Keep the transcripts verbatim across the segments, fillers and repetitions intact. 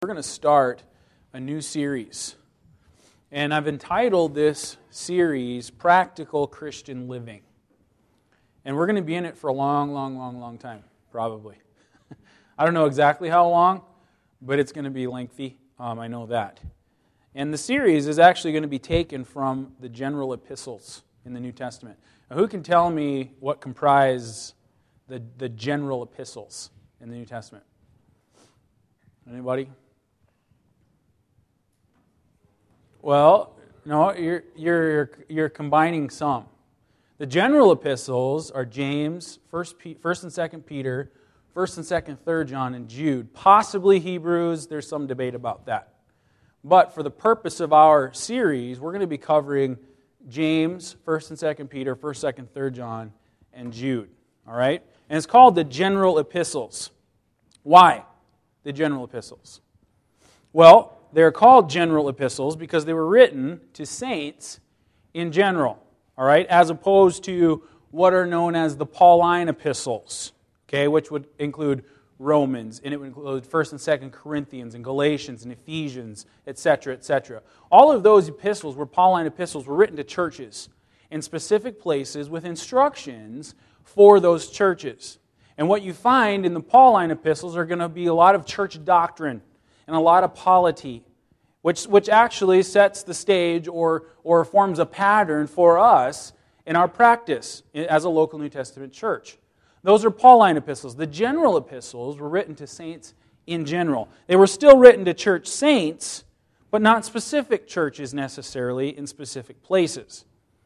We're going to start a new series, and I've entitled this series Practical Christian Living. And we're going to be in it for a long, long, long, long time, probably. I don't know exactly how long, but it's going to be lengthy. Um, I know that. And the series is actually going to be taken from the general epistles in the New Testament. Now, who can tell me what comprise the, the general epistles in the New Testament? Anybody? Well, no, you're, you're, you're combining some. The general epistles are James, First, First and Second Peter, First and Second, Third John, and Jude. Possibly Hebrews. There's some debate about that. But for the purpose of our series, we're going to be covering James, First and Second Peter, First, Second, Third John, and Jude. All right? And it's called the general epistles. Why the general epistles? Well, they're called general epistles because they were written to saints in general, all right, as opposed to what are known as the Pauline epistles, okay, which would include Romans, and it would include First and Second Corinthians, and Galatians, and Ephesians, et cetera, et cetera. All of those epistles were Pauline epistles, were written to churches in specific places with instructions for those churches. And what you find in the Pauline epistles are going to be a lot of church doctrine and a lot of polity, which, which actually sets the stage or, or forms a pattern for us in our practice as a local New Testament church. Those are Pauline epistles. The general epistles were written to saints in general. They were still written to church saints, but not specific churches necessarily in specific places.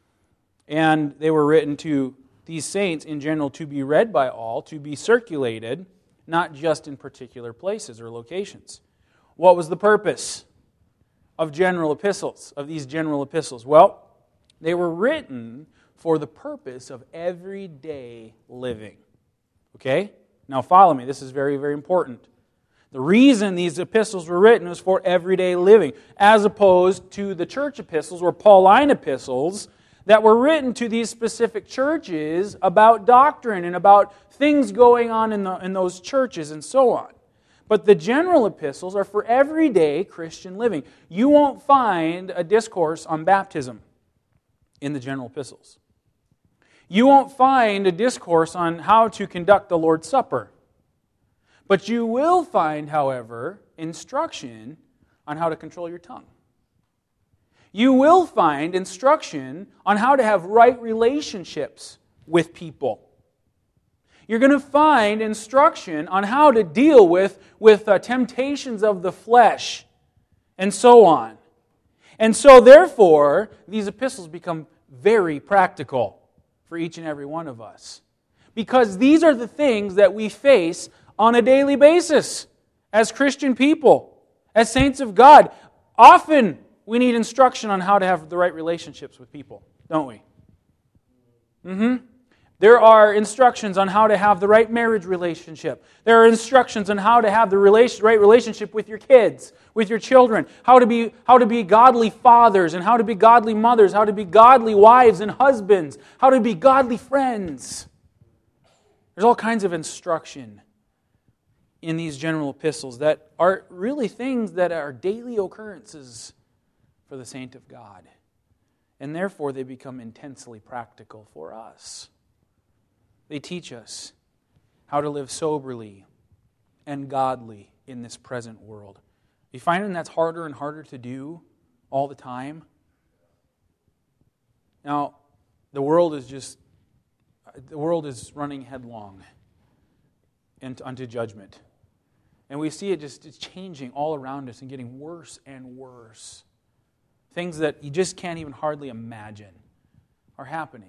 And they were written to these saints in general to be read by all, to be circulated, not just in particular places or locations. What was the purpose of general epistles, of these general epistles? Well, they were written for the purpose of everyday living. Okay? Now follow me. This is very, very important. The reason these epistles were written was for everyday living, as opposed to the church epistles or Pauline epistles that were written to these specific churches about doctrine and about things going on in, the, in those churches and so on. But the general epistles are for everyday Christian living. You won't find a discourse on baptism in the general epistles. You won't find a discourse on how to conduct the Lord's Supper. But you will find, however, instruction on how to control your tongue. You will find instruction on how to have right relationships with people. You're going to find instruction on how to deal with, with uh, temptations of the flesh and so on. And so, therefore, these epistles become very practical for each and every one of us. Because these are the things that we face on a daily basis as Christian people, as saints of God. Often we need instruction on how to have the right relationships with people, don't we? Mm-hmm. There are instructions on how to have the right marriage relationship. There are instructions on how to have the relation, right relationship with your kids, with your children, how to be how to be godly fathers and how to be godly mothers, how to be godly wives and husbands, how to be godly friends. There's all kinds of instruction in these general epistles that are really things that are daily occurrences for the saint of God. And therefore they become intensely practical for us. They teach us how to live soberly and godly in this present world. You finding that's harder and harder to do all the time? Now, the world is just, the world is running headlong into, unto judgment. And we see it just it's changing all around us and getting worse and worse. Things that you just can't even hardly imagine are happening.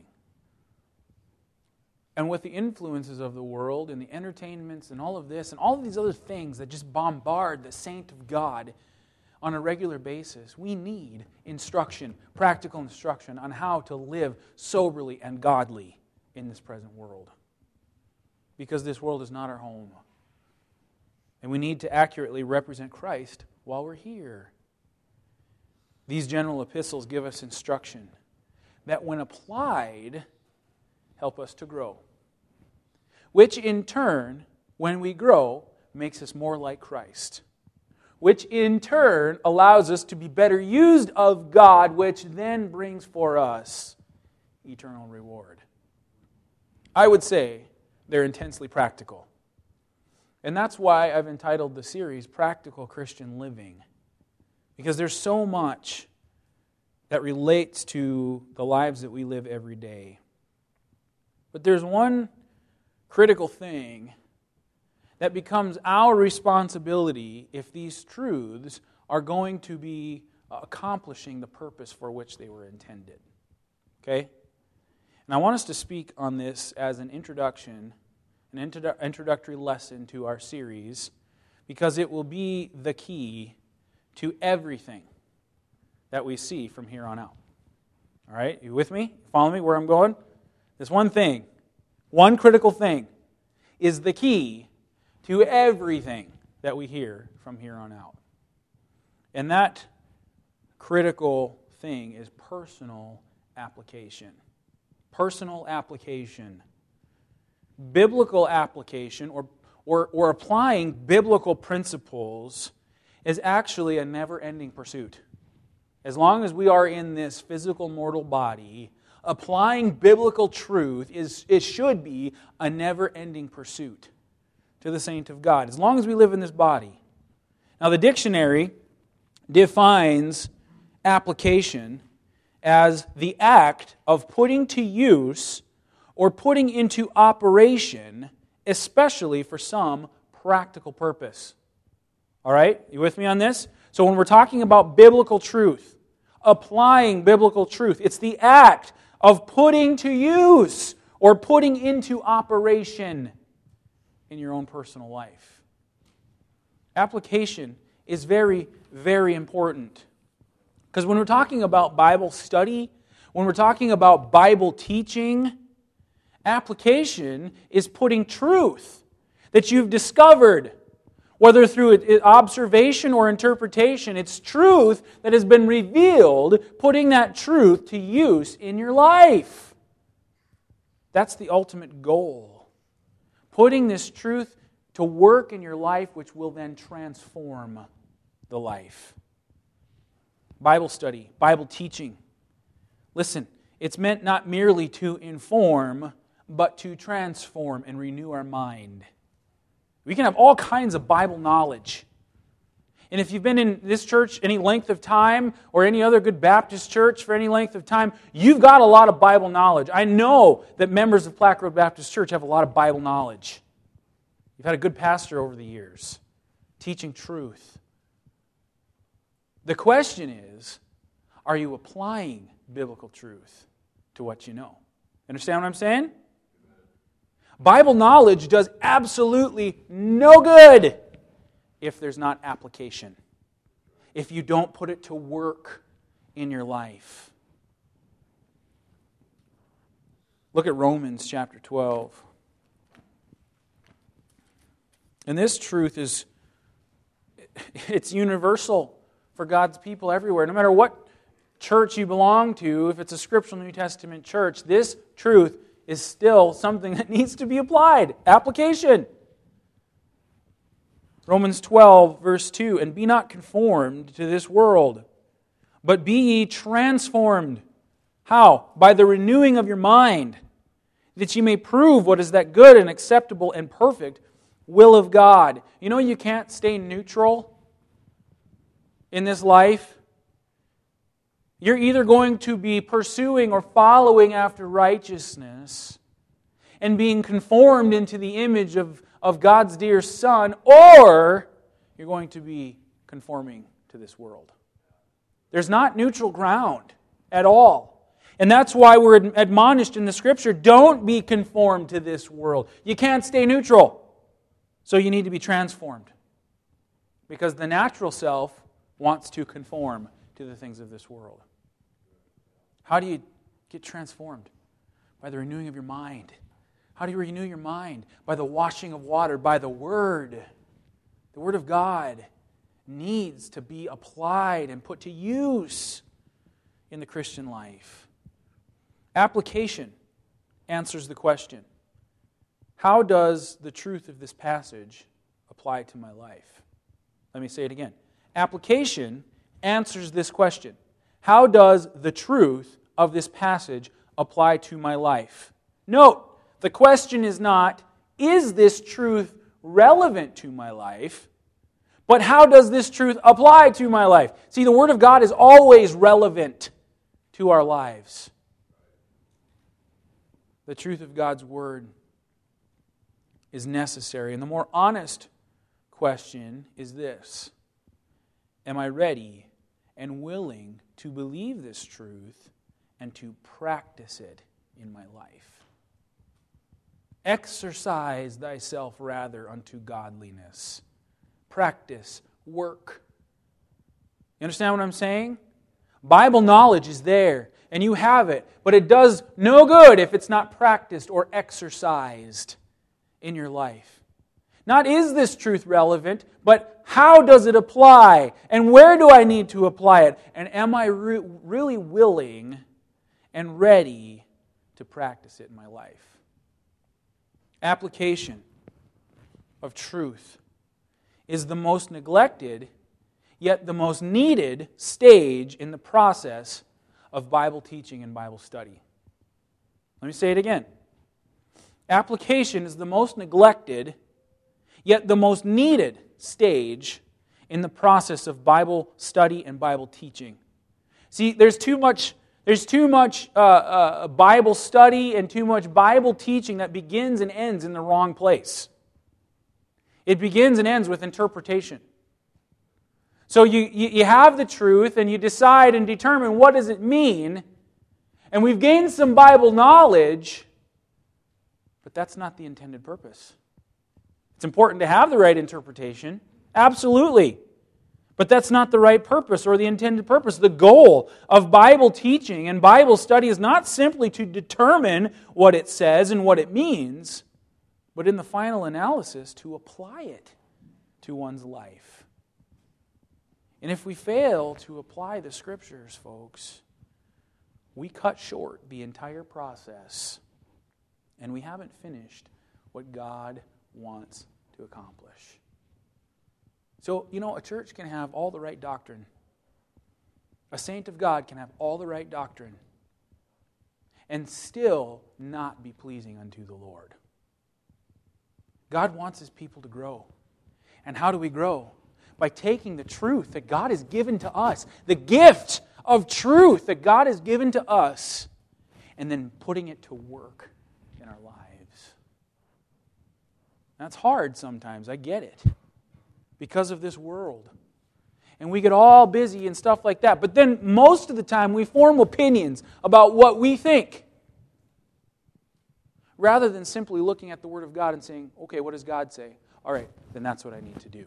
And with the influences of the world and the entertainments and all of this and all of these other things that just bombard the saint of God on a regular basis, we need instruction, practical instruction on how to live soberly and godly in this present world. Because this world is not our home. And we need to accurately represent Christ while we're here. These general epistles give us instruction that when applied, help us to grow. Which in turn, when we grow, makes us more like Christ. which in turn allows us to be better used of God, which then brings for us eternal reward. I would say they're intensely practical. And that's why I've entitled the series Practical Christian Living. Because there's so much that relates to the lives that we live every day. But there's one critical thing that becomes our responsibility if these truths are going to be accomplishing the purpose for which they were intended. Okay? And I want us to speak on this as an introduction, an introdu- introductory lesson to our series, because it will be the key to everything that we see from here on out. All right? You with me? Follow me where I'm going? This one thing, one critical thing, is the key to everything that we hear from here on out. And that critical thing is personal application. Personal application. Biblical application, or, or, or applying biblical principles, is actually a never-ending pursuit. As long as we are in this physical mortal body, applying biblical truth is it should be a never-ending pursuit to the saint of God, as long as we live in this body. Now, the dictionary defines application as the act of putting to use or putting into operation, especially for some practical purpose. All right? You with me on this? So when we're talking about biblical truth, applying biblical truth, it's the act of putting to use or putting into operation in your own personal life. Application is very, very important. Because when we're talking about Bible study, when we're talking about Bible teaching, application is putting truth that you've discovered, whether through observation or interpretation, it's truth that has been revealed, putting that truth to use in your life. That's the ultimate goal. Putting this truth to work in your life, which will then transform the life. Bible study, Bible teaching. Listen, it's meant not merely to inform, but to transform and renew our mind. We can have all kinds of Bible knowledge. And if you've been in this church any length of time, or any other good Baptist church for any length of time, you've got a lot of Bible knowledge. I know that members of Plaque Road Baptist Church have a lot of Bible knowledge. You've had a good pastor over the years, teaching truth. The question is, are you applying biblical truth to what you know? Understand what I'm saying? Bible knowledge does absolutely no good if there's not application, if you don't put it to work in your life. Look at Romans chapter twelve. And this truth is, it's universal for God's people everywhere. No matter what church you belong to, if it's a scriptural New Testament church, this truth is still something that needs to be applied. Application. Romans twelve, verse two, and be not conformed to this world, but be ye transformed. How? By the renewing of your mind, that ye may prove what is that good and acceptable and perfect will of God. You know you can't stay neutral in this life. You're either going to be pursuing or following after righteousness and being conformed into the image of, of God's dear Son, or you're going to be conforming to this world. There's not neutral ground at all. And that's why we're admonished in the Scripture, don't be conformed to this world. You can't stay neutral. So you need to be transformed. Because the natural self wants to conform to the things of this world. How do you get transformed? By the renewing of your mind. How do you renew your mind? By the washing of water, by the Word. The Word of God needs to be applied and put to use in the Christian life. Application answers the question, how does the truth of this passage apply to my life? Let me say it again. Application answers this question. How does the truth of this passage apply to my life? Note, the question is not, is this truth relevant to my life? But how does this truth apply to my life? See, the Word of God is always relevant to our lives. The truth of God's Word is necessary. And the more honest question is this: am I ready and willing to believe this truth and to practice it in my life? Exercise thyself rather unto godliness. Practice, work. You understand what I'm saying? Bible knowledge is there, and you have it, but it does no good if it's not practiced or exercised in your life. Not is this truth relevant, but how does it apply? And where do I need to apply it? And am I re- really willing and ready to practice it in my life? Application of truth is the most neglected, yet the most needed stage in the process of Bible teaching and Bible study. Let me say it again. Application is the most neglected, yet the most needed stage in the process of Bible study and Bible teaching. See, there's too much, there's too much uh, uh, Bible study and too much Bible teaching that begins and ends in the wrong place. It begins and ends with interpretation. So you, you, you have the truth and you decide and determine what does it mean, and we've gained some Bible knowledge, but that's not the intended purpose. It's important to have the right interpretation, absolutely. But that's not the right purpose or the intended purpose. The goal of Bible teaching and Bible study is not simply to determine what it says and what it means, but in the final analysis, to apply it to one's life. And if we fail to apply the Scriptures, folks, we cut short the entire process, and we haven't finished what God wants to accomplish. So, you know, a church can have all the right doctrine. A saint of God can have all the right doctrine and still not be pleasing unto the Lord. God wants His people to grow. And how do we grow? By taking the truth that God has given to us, the gift of truth that God has given to us, and then putting it to work in our lives. That's hard sometimes, I get it, because of this world. And we get all busy and stuff like that. But then most of the time we form opinions about what we think, rather than simply looking at the Word of God and saying, okay, what does God say? All right, then that's what I need to do.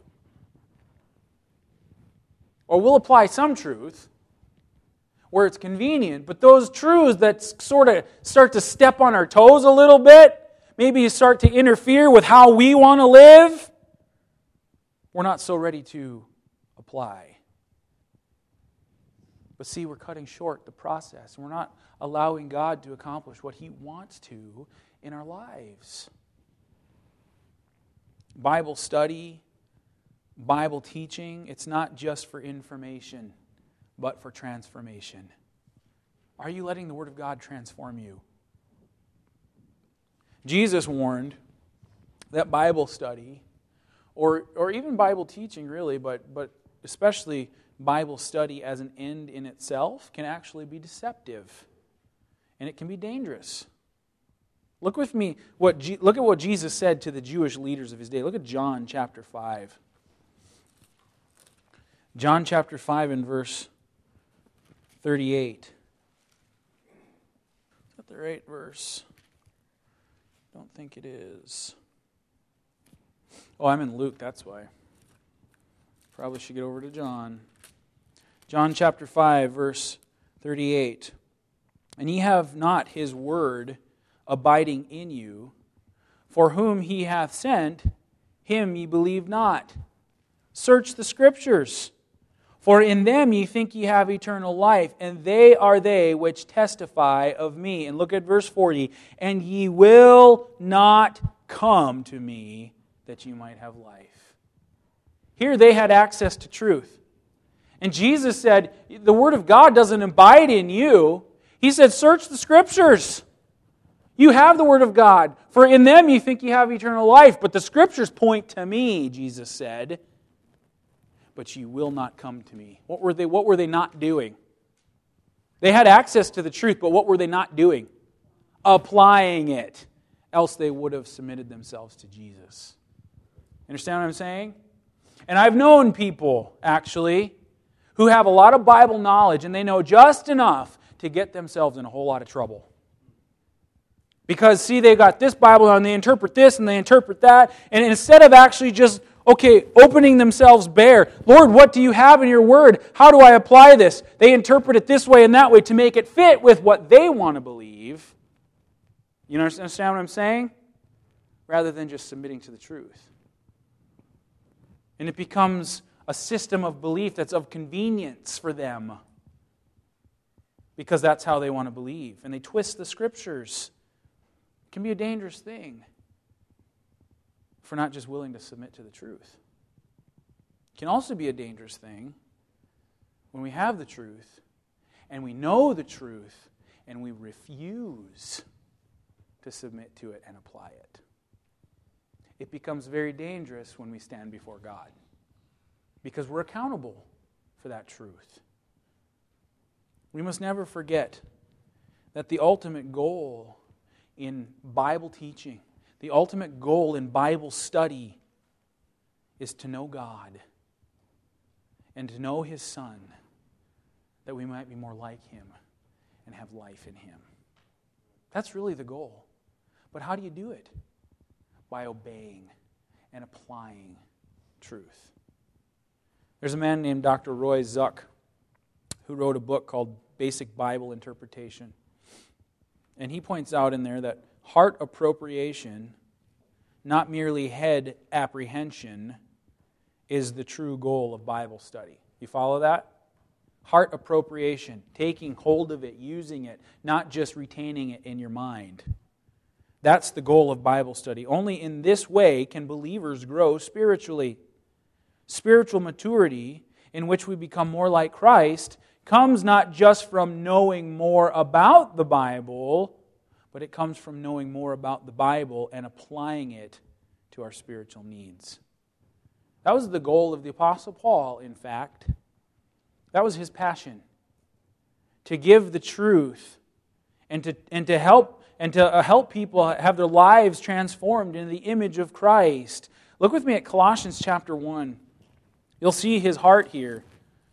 Or we'll apply some truth where it's convenient, but those truths that sort of start to step on our toes a little bit, maybe start to interfere with how we want to live, we're not so ready to apply. But see, we're cutting short the process. We're not allowing God to accomplish what He wants to in our lives. Bible study, Bible teaching, it's not just for information, but for transformation. Are you letting the Word of God transform you? Jesus warned that Bible study, or, or even Bible teaching really, but, but especially Bible study as an end in itself, can actually be deceptive. And it can be dangerous. Look with me, what G- look at what Jesus said to the Jewish leaders of His day. Look at John chapter five. John chapter five and verse thirty-eight. Is that the right verse? Don't think it is. Oh, I'm in Luke, that's why. Probably should get over to John. John chapter five, verse thirty-eight. And ye have not His word abiding in you, for whom He hath sent, Him ye believe not. Search the Scriptures, for in them ye think ye have eternal life, and they are they which testify of me. And look at verse forty. And ye will not come to me, that you might have life. Here they had access to truth. And Jesus said, the Word of God doesn't abide in you. He said, search the Scriptures. You have the Word of God. For in them you think you have eternal life. But the Scriptures point to me, Jesus said. But you will not come to me. What were they, what were they not doing? They had access to the truth, but what were they not doing? Applying it. Else they would have submitted themselves to Jesus. Understand what I'm saying? And I've known people, actually, who have a lot of Bible knowledge and they know just enough to get themselves in a whole lot of trouble. Because, see, they got this Bible and they interpret this and they interpret that, and instead of actually just, okay, opening themselves bare, Lord, what do you have in your Word? How do I apply this? They interpret it this way and that way to make it fit with what they want to believe. You understand what I'm saying? Rather than just submitting to the truth. And it becomes a system of belief that's of convenience for them. Because that's how they want to believe. And they twist the Scriptures. It can be a dangerous thing if we're not just willing to submit to the truth. It can also be a dangerous thing when we have the truth and we know the truth and we refuse to submit to it and apply it. It becomes very dangerous when we stand before God because we're accountable for that truth. We must never forget that the ultimate goal in Bible teaching, the ultimate goal in Bible study is to know God and to know His Son, that we might be more like Him and have life in Him. That's really the goal. But how do you do it? By obeying and applying truth. There's a man named Doctor Roy Zuck who wrote a book called Basic Bible Interpretation. And he points out in there that heart appropriation, not merely head apprehension, is the true goal of Bible study. You follow that? Heart appropriation, taking hold of it, using it, not just retaining it in your mind. That's the goal of Bible study. Only in this way can believers grow spiritually. Spiritual maturity, in which we become more like Christ, comes not just from knowing more about the Bible, but it comes from knowing more about the Bible and applying it to our spiritual needs. That was the goal of the Apostle Paul, in fact. That was his passion. To give the truth and to, and to help and to help people have their lives transformed into the image of Christ. Look with me at Colossians chapter one. You'll see his heart here.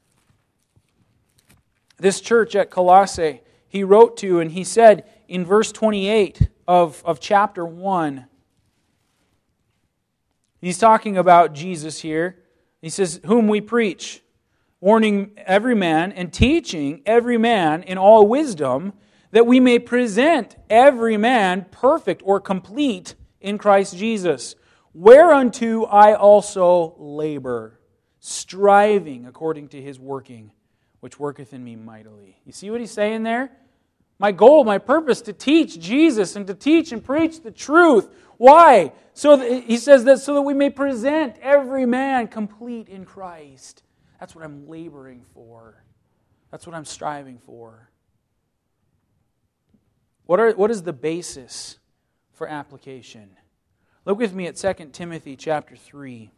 This church at Colossae, he wrote to, and he said in verse twenty-eight of, of chapter one, he's talking about Jesus here. He says, whom we preach, warning every man and teaching every man in all wisdom, that we may present every man perfect or complete in Christ Jesus, whereunto I also labor, striving according to His working, which worketh in me mightily. You see what he's saying there? My goal, my purpose, to teach Jesus and to teach and preach the truth. Why? So that, he says that so that we may present every man complete in Christ. That's what I'm laboring for. That's what I'm striving for. What are what is the basis for application? Look with me at Second Timothy chapter three.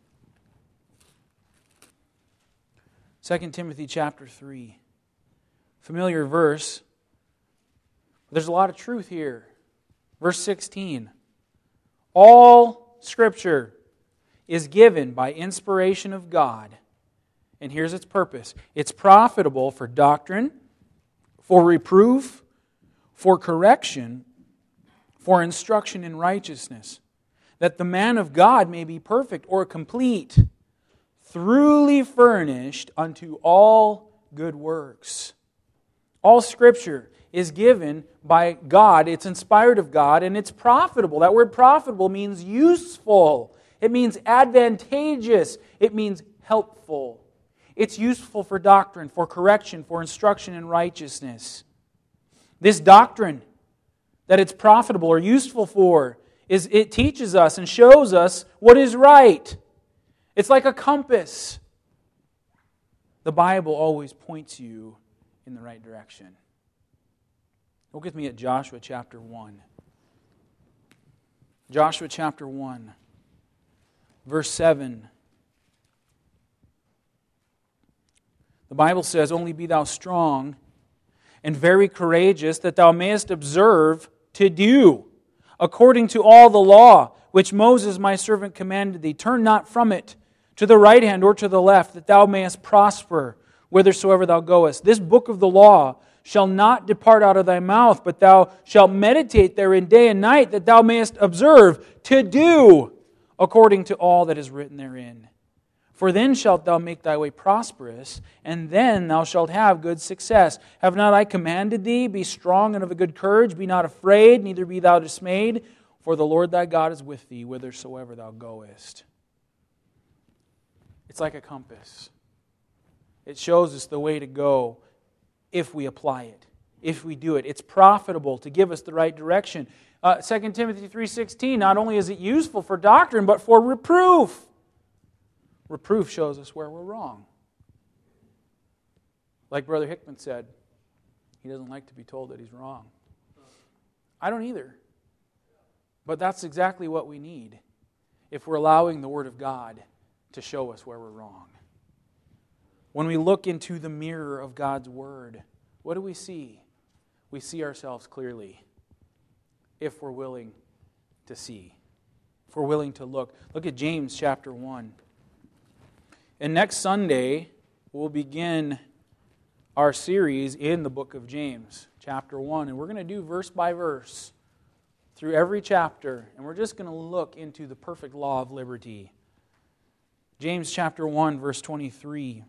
Second Timothy chapter three. Familiar verse. There's a lot of truth here. Verse sixteen. All Scripture is given by inspiration of God. And here's its purpose. It's profitable for doctrine, for reproof, for correction, for instruction in righteousness, that the man of God may be perfect or complete, thoroughly furnished unto all good works. All Scripture is given by God. It's inspired of God, and it's profitable. That word profitable means useful. It means advantageous. It means helpful. It's useful for doctrine, for correction, for instruction in righteousness. This doctrine that it's profitable or useful for is it teaches us and shows us what is right. It's like a compass. The Bible always points you in the right direction. Look with me at Joshua chapter one. Joshua chapter one, verse seven. The Bible says, "Only be thou strong and very courageous, that thou mayest observe to do according to all the law which Moses my servant commanded thee. Turn not from it to the right hand or to the left, that thou mayest prosper whithersoever thou goest. This book of the law shall not depart out of thy mouth, but thou shalt meditate therein day and night, that thou mayest observe to do according to all that is written therein. For then shalt thou make thy way prosperous, and then thou shalt have good success. Have not I commanded thee? Be strong and of a good courage. Be not afraid, neither be thou dismayed. For the Lord thy God is with thee whithersoever thou goest." It's like a compass. It shows us the way to go if we apply it, if we do it. It's profitable to give us the right direction. Uh, Second Timothy three sixteen, not only is it useful for doctrine, but for reproof. Reproof shows us where we're wrong. Like Brother Hickman said, he doesn't like to be told that he's wrong. I don't either. But that's exactly what we need if we're allowing the Word of God to show us where we're wrong. When we look into the mirror of God's Word, what do we see? We see ourselves clearly if we're willing to see, if we're willing to look. Look at James chapter one. And next Sunday, we'll begin our series in the book of James, chapter one. And we're going to do verse by verse through every chapter. And we're just going to look into the perfect law of liberty. James chapter one, verse twenty-three.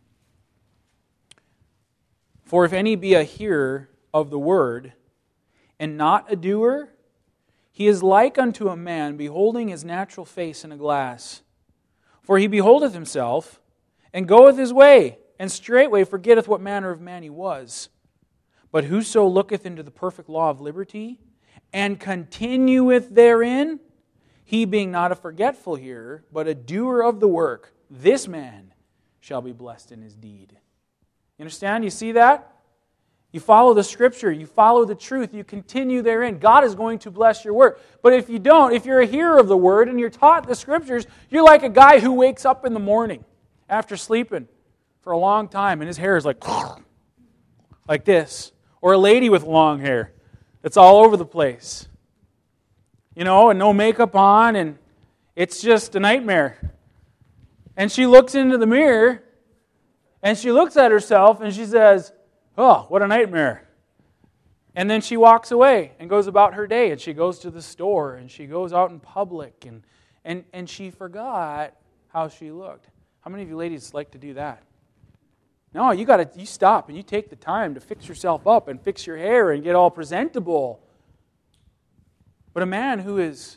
"For if any be a hearer of the word, and not a doer, he is like unto a man beholding his natural face in a glass. For he beholdeth himself, and goeth his way, and straightway forgetteth what manner of man he was. But whoso looketh into the perfect law of liberty, and continueth therein, he being not a forgetful hearer, but a doer of the work, this man shall be blessed in his deed." You understand? You see that? You follow the Scripture, you follow the truth, you continue therein. God is going to bless your work. But if you don't, if you're a hearer of the Word and you're taught the Scriptures, you're like a guy who wakes up in the morning after sleeping for a long time and his hair is like, like this. Or a lady with long hair that's all over the place. You know, and no makeup on, and it's just a nightmare. And she looks into the mirror, and she looks at herself, and she says, "Oh, what a nightmare." And then she walks away and goes about her day, and she goes to the store, and she goes out in public, and and, and she forgot how she looked. How many of you ladies like to do that? No, you got to you stop and you take the time to fix yourself up and fix your hair and get all presentable. But a man who is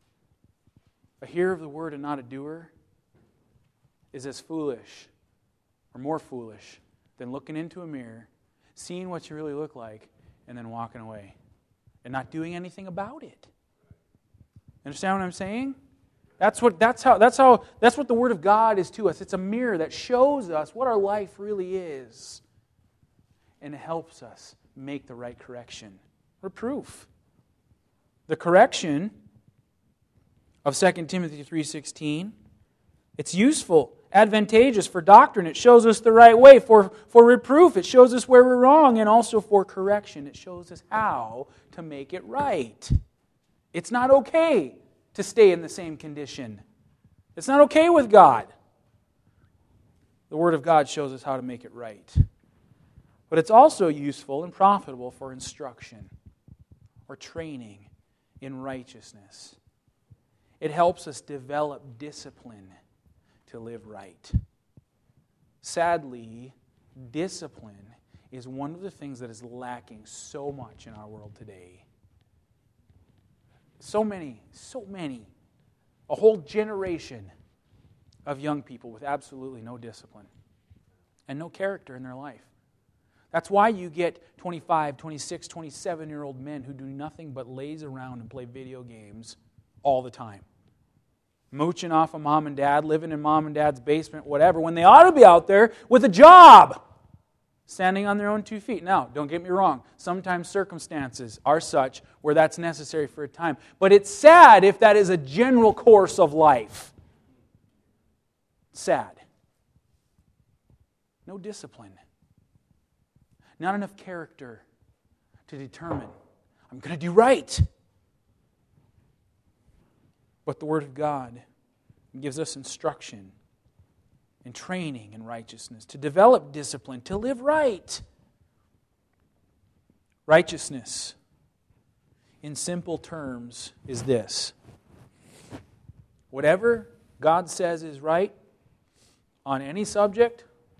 a hearer of the word and not a doer is as foolish or more foolish than looking into a mirror, seeing what you really look like, and then walking away and not doing anything about it. Understand what I'm saying? That's what that's how that's how that's what the Word of God is to us. It's a mirror that shows us what our life really is. And it helps us make the right correction. Reproof. The correction of Second Timothy three sixteen, it's useful, advantageous for doctrine. It shows us the right way. For, for reproof, it shows us where we're wrong. And also for correction, it shows us how to make it right. It's not okay to stay in the same condition. It's not okay with God. The Word of God shows us how to make it right. But it's also useful and profitable for instruction or training in righteousness. It helps us develop discipline to live right. Sadly, discipline is one of the things that is lacking so much in our world today. So many, so many, a whole generation of young people with absolutely no discipline and no character in their life. That's why you get twenty-five, twenty-six, twenty-seven-year-old men who do nothing but laze around and play video games all the time. mooching off of mom and dad, living in mom and dad's basement, whatever, when they ought to be out there with a job, standing on their own two feet. Now, don't get me wrong. Sometimes circumstances are such where that's necessary for a time. But it's sad if that is a general course of life. Sad. No discipline. Not enough character to determine, I'm going to do right. But the Word of God gives us instruction and training in righteousness, to develop discipline, to live right. Righteousness, in simple terms, is this. Whatever God says is right on any subject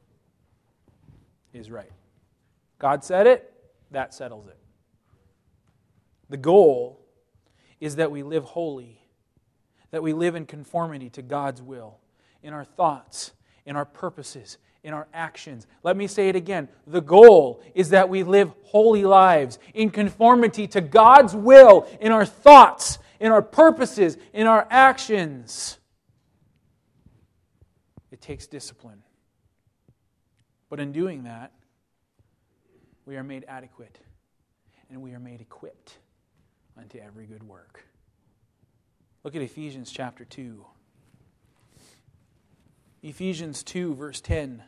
is right. God said it, that settles it. The goal is that we live holy, that we live in conformity to God's will, in our thoughts, in our purposes, in our actions. Let me say it again. The goal is that we live holy lives in conformity to God's will, in our thoughts, in our purposes, in our actions. It takes discipline. But in doing that, we are made adequate and we are made equipped unto every good work. Look at Ephesians chapter two. Ephesians two, verse ten.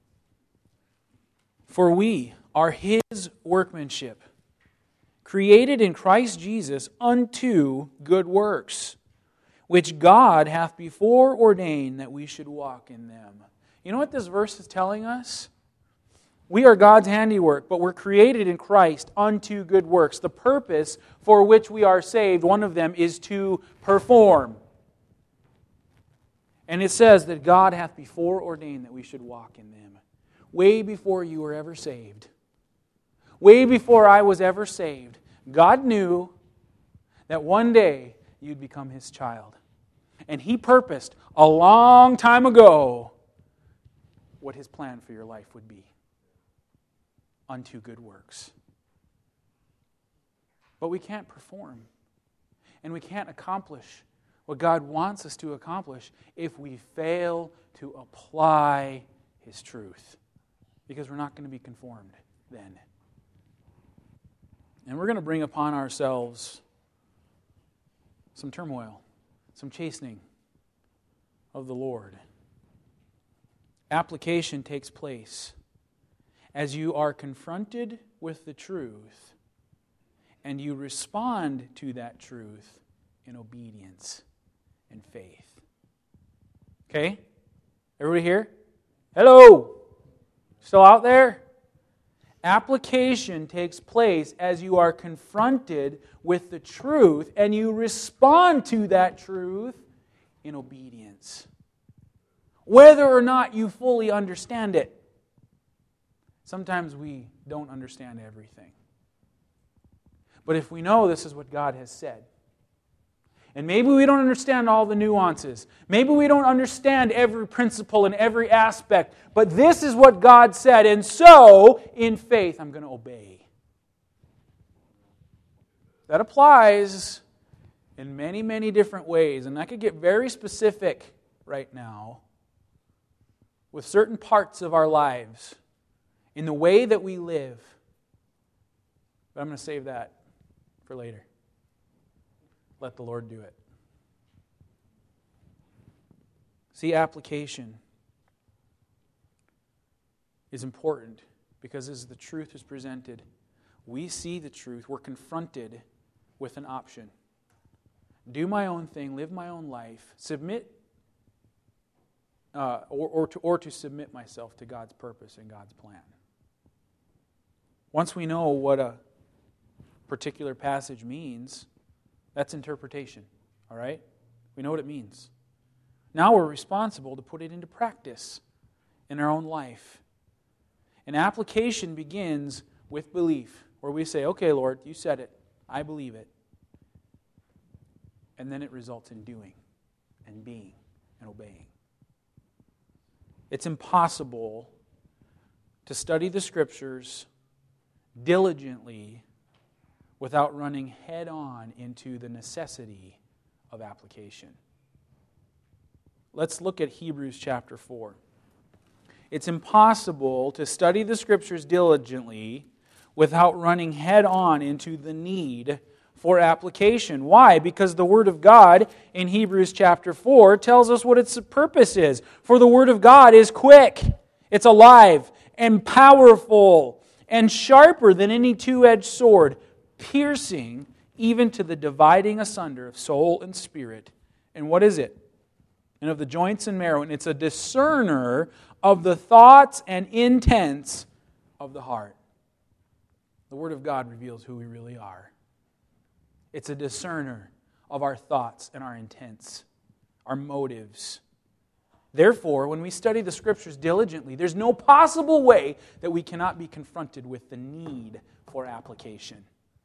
For we are His workmanship, created in Christ Jesus unto good works, which God hath before ordained that we should walk in them. You know what this verse is telling us? We are God's handiwork, but we're created in Christ unto good works. The purpose for which we are saved, one of them, is to perform. And it says that God hath before ordained that we should walk in them. Way before you were ever saved. Way before I was ever saved. God knew that one day you'd become His child. And He purposed a long time ago what His plan for your life would be. Unto good works. But we can't perform. And we can't accomplish what God wants us to accomplish if we fail to apply His truth. Because we're not going to be conformed then. And we're going to bring upon ourselves some turmoil, some chastening of the Lord. Application takes place as you are confronted with the truth and you respond to that truth in obedience and faith. Okay? Everybody here? Hello? Still out there? Application takes place as you are confronted with the truth and you respond to that truth in obedience. Whether or not you fully understand it. Sometimes we don't understand everything. But if we know this is what God has said, and maybe we don't understand all the nuances, maybe we don't understand every principle and every aspect, but this is what God said, and so, in faith, I'm going to obey. That applies in many, many different ways, and I could get very specific right now with certain parts of our lives, in the way that we live. But I'm going to save that for later. Let the Lord do it. See, application is important because as the truth is presented, we see the truth, we're confronted with an option. Do my own thing, live my own life, submit uh, or, or, to, or to submit myself to God's purpose and God's plan. Once we know what a particular passage means, that's interpretation, all right? We know what it means. Now we're responsible to put it into practice in our own life. And application begins with belief, where we say, okay, Lord, you said it. I believe it. And then it results in doing and being and obeying. It's impossible to study the Scriptures diligently without running head on into the necessity of application. let's look at Hebrews chapter four. It's impossible to study the Scriptures diligently without running head-on into the need for application. Why? Because the Word of God in Hebrews chapter four tells us what its purpose is. For the Word of God is quick, it's alive, and powerful, and sharper than any two-edged sword, piercing even to the dividing asunder of soul and spirit. And what is it? And of the joints and marrow. And it's a discerner of the thoughts and intents of the heart. The Word of God reveals who we really are. It's a discerner of our thoughts and our intents, our motives. Therefore, when we study the Scriptures diligently, there's no possible way that we cannot be confronted with the need for application.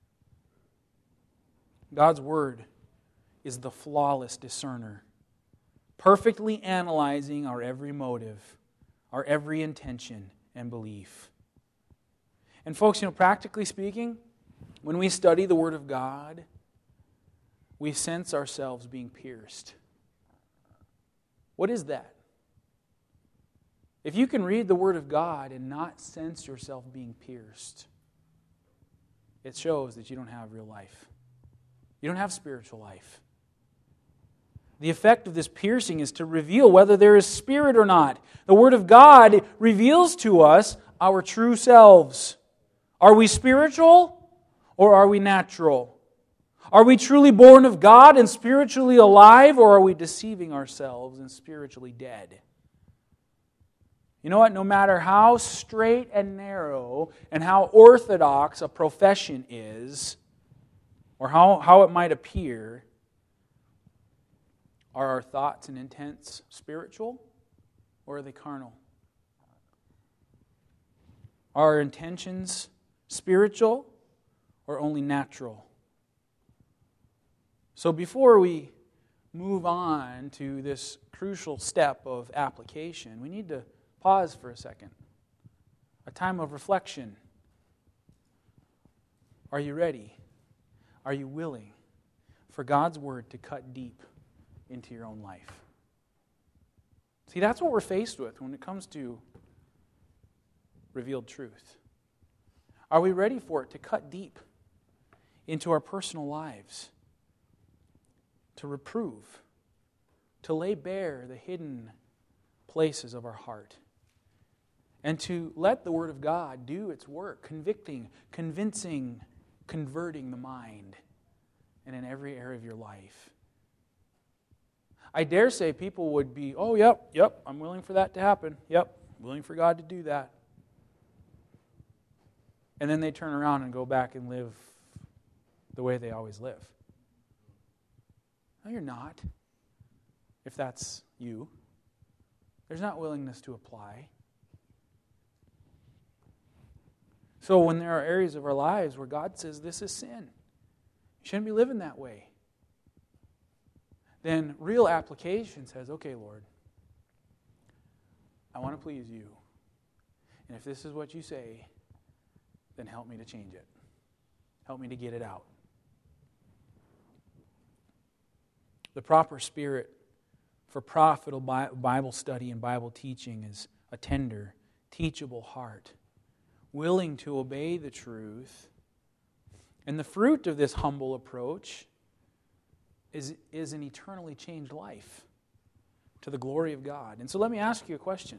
God's Word is the flawless discerner, perfectly analyzing our every motive, our every intention and belief. And folks, you know, practically speaking, when we study the Word of God, we sense ourselves being pierced. What is that? If you can read the Word of God and not sense yourself being pierced, it shows that you don't have real life. You don't have spiritual life. The effect of this piercing is to reveal whether there is spirit or not. The Word of God reveals to us our true selves. Are we spiritual or are we natural? Are we truly born of God and spiritually alive, or are we deceiving ourselves and spiritually dead? You know what? No matter how straight and narrow and how orthodox a profession is, or how, how it might appear, are our thoughts and intents spiritual, or are they carnal? Are our intentions spiritual, or only natural? So before we move on to this crucial step of application, we need to pause for a second. A time of reflection. Are you ready? Are you willing for God's Word to cut deep into your own life? See, that's what we're faced with when it comes to revealed truth. Are we ready for it to cut deep into our personal lives? To reprove, to lay bare the hidden places of our heart, and to let the Word of God do its work, convicting, convincing, converting the mind, and in every area of your life. I dare say people would be, oh, yep, yep, I'm willing for that to happen. Yep, willing for God to do that. And then they turn around and go back and live the way they always live. No, you're not. If that's you. There's not willingness to apply. So when there are areas of our lives where God says this is sin, you shouldn't be living that way, then real application says, okay, Lord, I want to please you. And if this is what you say, then help me to change it. Help me to get it out. The proper spirit for profitable Bible study and Bible teaching is a tender, teachable heart, willing to obey the truth. And the fruit of this humble approach is, is an eternally changed life to the glory of God. And so let me ask you a question.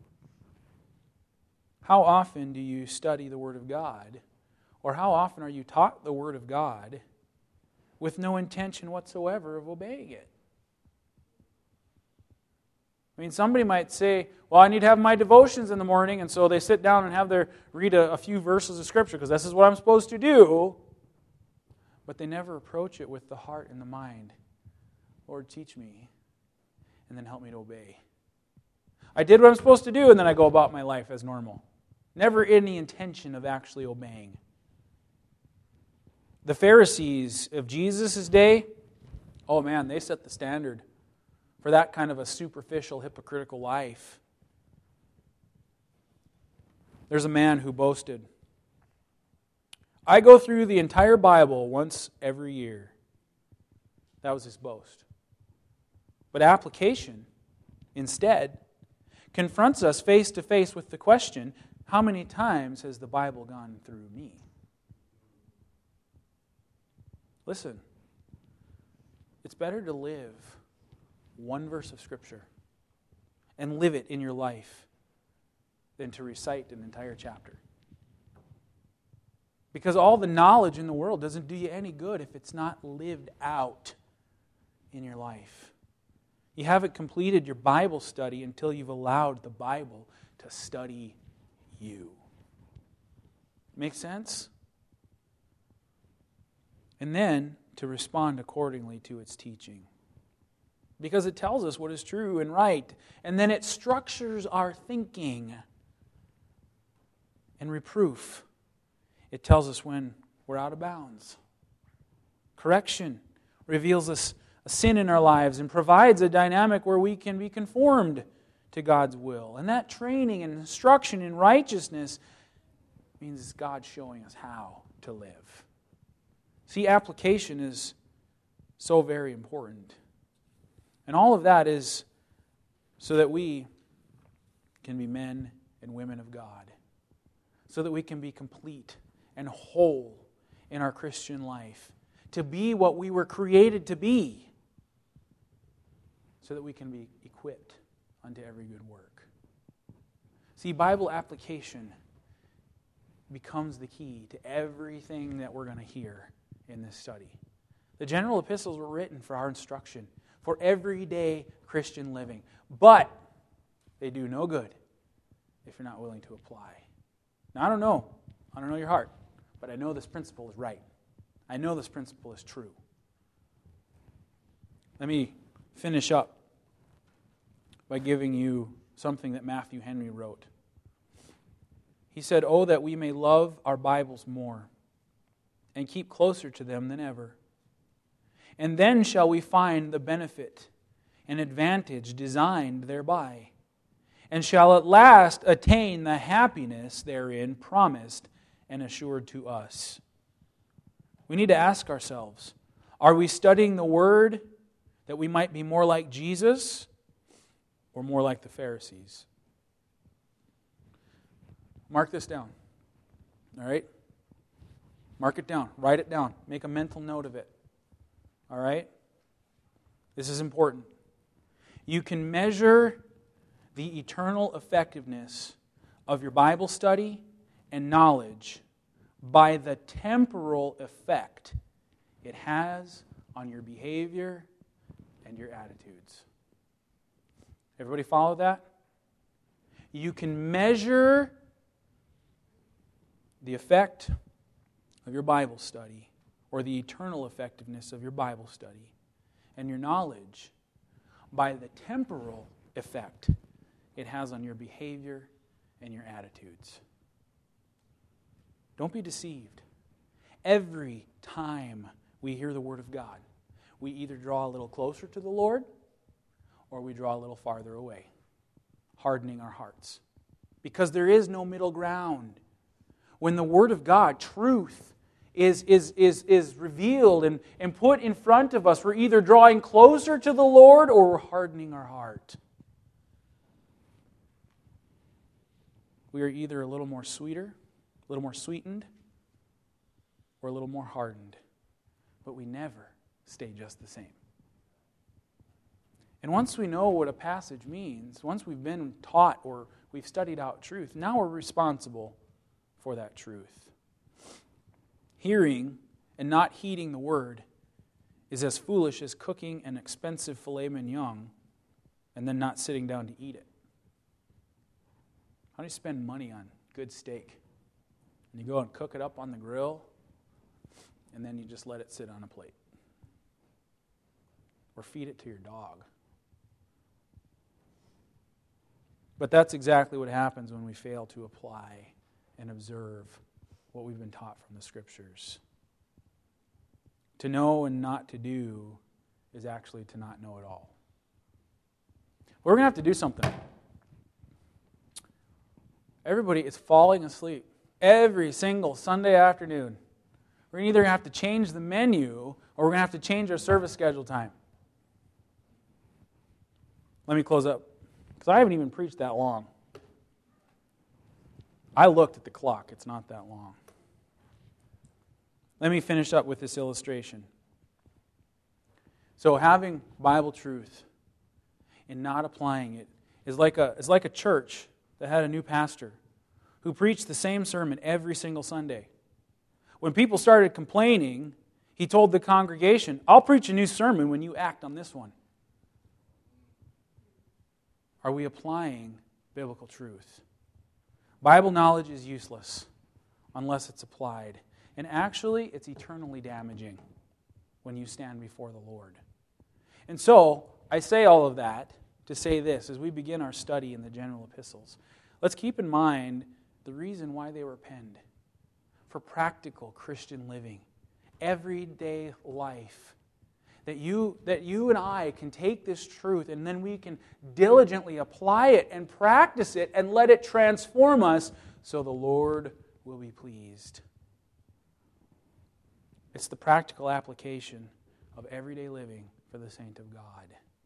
How often do you study the Word of God? Or how often are you taught the Word of God with no intention whatsoever of obeying it? I mean, somebody might say, well, I need to have my devotions in the morning, and so they sit down and have their read a, a few verses of Scripture because this is what I'm supposed to do. But they never approach it with the heart and the mind. Lord, teach me, and then help me to obey. I did what I'm supposed to do, and then I go about my life as normal. Never any intention of actually obeying. The Pharisees of Jesus' day, oh man, they set the standard for that kind of a superficial, hypocritical life. There's a man who boasted, I go through the entire Bible once every year. That was his boast. But application instead, confronts us face to face with the question, how many times has the Bible gone through me? Listen, it's better to live one verse of Scripture and live it in your life than to recite an entire chapter. Because all the knowledge in the world doesn't do you any good if it's not lived out in your life. You haven't completed your Bible study until you've allowed the Bible to study you. Make sense? And then to respond accordingly to its teaching. Because it tells us what is true and right. And then it structures our thinking. And reproof, it tells us when we're out of bounds. Correction reveals us a sin in our lives and provides a dynamic where we can be conformed to God's will. And that training and instruction in righteousness means it's God showing us how to live. See, application is so very important. And all of that is so that we can be men and women of God. So that we can be complete and whole in our Christian life. To be what we were created to be. So that we can be equipped unto every good work. See, Bible application becomes the key to everything that we're going to hear in this study. The general epistles were written for our instruction, for everyday Christian living. But they do no good if you're not willing to apply. Now, I don't know. I don't know your heart. But I know this principle is right. I know this principle is true. Let me finish up by giving you something that Matthew Henry wrote. He said, "Oh, that we may love our Bibles more and keep closer to them than ever. And then shall we find the benefit and advantage designed thereby, and shall at last attain the happiness therein promised and assured to us." We need to ask ourselves, are we studying the Word that we might be more like Jesus or more like the Pharisees? Mark this down. All right? Mark it down. Write it down. Make a mental note of it. All right? This is important. You can measure the eternal effectiveness of your Bible study and knowledge by the temporal effect it has on your behavior and your attitudes. Everybody follow that? You can measure the effect of your Bible study or the eternal effectiveness of your Bible study and your knowledge by the temporal effect it has on your behavior and your attitudes. Don't be deceived. Every time we hear the Word of God, we either draw a little closer to the Lord or we draw a little farther away, hardening our hearts. Because there is no middle ground. When the Word of God, truth, is, is, is, is revealed and, and put in front of us, we're either drawing closer to the Lord or we're hardening our heart. We are either a little more sweeter, a little more sweetened, or a little more hardened. But we never stay just the same. And once we know what a passage means, once we've been taught or we've studied out truth, now we're responsible for that truth. Hearing and not heeding the Word is as foolish as cooking an expensive filet mignon and then not sitting down to eat it. How do you spend money on good steak? And you go and cook it up on the grill, and then you just let it sit on a plate. Or feed it to your dog. But that's exactly what happens when we fail to apply and observe what we've been taught from the Scriptures. To know and not to do is actually to not know at all. We're going to have to do something. Everybody is falling asleep every single Sunday afternoon. We're either going to have to change the menu or we're going to have to change our service schedule time. Let me close up Because I haven't even preached that long. I looked at the clock. It's not that long. Let me finish up with this illustration. So having Bible truth and not applying it is like a, is like a church that had a new pastor who preached the same sermon every single Sunday. When people started complaining, he told the congregation, I'll preach a new sermon when you act on this one. Are we applying biblical truth? Bible knowledge is useless unless it's applied. And actually, it's eternally damaging when you stand before the Lord. And so, I say all of that to say this, as we begin our study in the general epistles, let's keep in mind the reason why they were penned. For practical Christian living, everyday life. That you, that you and I can take this truth and then we can diligently apply it and practice it and let it transform us so the Lord will be pleased. It's the practical application of everyday living for the saint of God.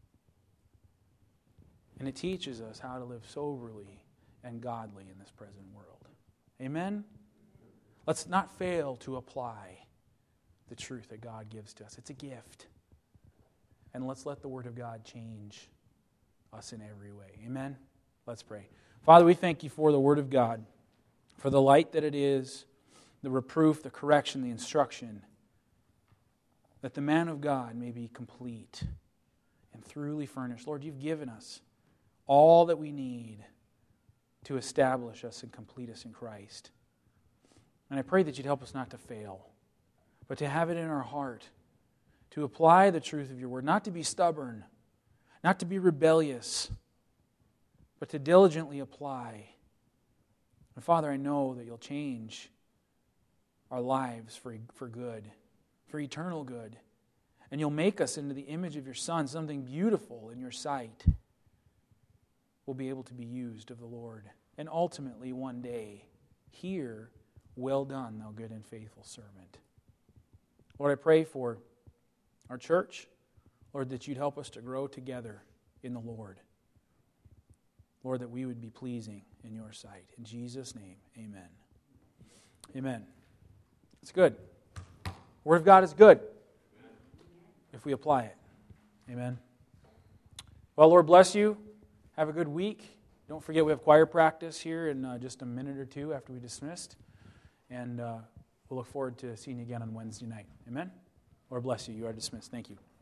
And it teaches us how to live soberly and godly in this present world. Amen? Let's not fail to apply the truth that God gives to us. It's a gift. And let's let the Word of God change us in every way. Amen? Let's pray. Father, we thank you for the Word of God, for the light that it is, the reproof, the correction, the instruction, that the man of God may be complete and thoroughly furnished. Lord, you've given us all that we need to establish us and complete us in Christ. And I pray that you'd help us not to fail, but to have it in our heart, to apply the truth of your word, not to be stubborn, not to be rebellious, but to diligently apply. And Father, I know that you'll change our lives for, for good, for eternal good. And you'll make us into the image of your Son, something beautiful in your sight will be able to be used of the Lord. And ultimately, one day, hear, well done, thou good and faithful servant. Lord, I pray for our church, Lord, that you'd help us to grow together in the Lord. Lord, that we would be pleasing in your sight. In Jesus' name, amen. Amen. It's good. The Word of God is good if we apply it. Amen. Well, Lord bless you. Have a good week. Don't forget we have choir practice here in uh, just a minute or two after we dismissed. And uh, we'll look forward to seeing you again on Wednesday night. Amen? Lord bless you. You are dismissed. Thank you.